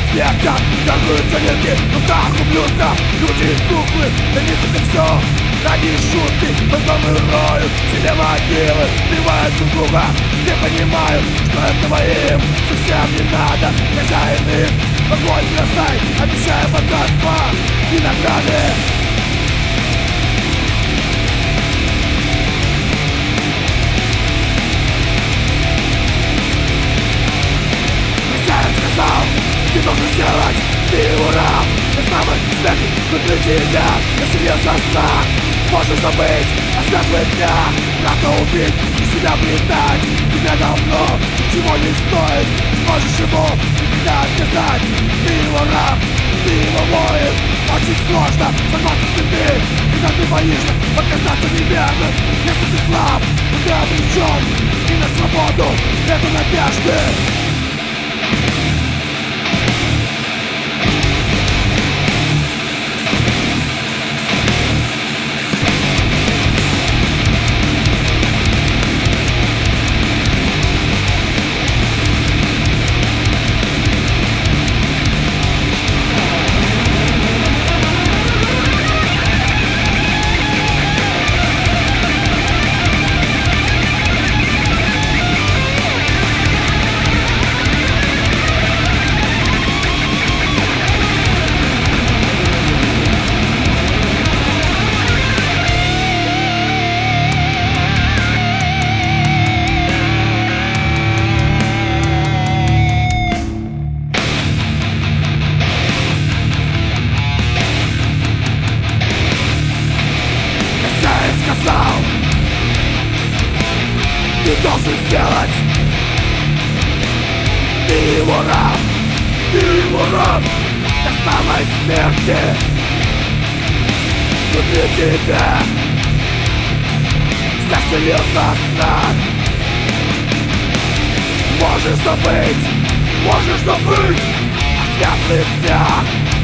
смертят, торгуются легкие, в руках ублюдка. Люди куклы, да не это все. Ради шутки, потом роют себе могилы, сбивают друг друга. Не понимаю, что этого им совсем не надо. Хозяин их, огонь бросай, обещая богатство и награды. Ты должен сделать, ты его раб. На самой смерти внутри тебя населился страх. Можешь забыть о светлых днях, надо убить и себя предать. Тебя давно ничего не стоит, сможешь ему никогда отказать. Ты его раб, ты его воин. Очень сложно сорваться с цепи, когда ты боишься показаться неверным. Если ты слаб, то ты обречен и на свободу это надежды. Ты должен сделать. Ты его раб, ты его раб до самой смерти. Внутри тебя заселился страх. Можешь забыть о светлых днях.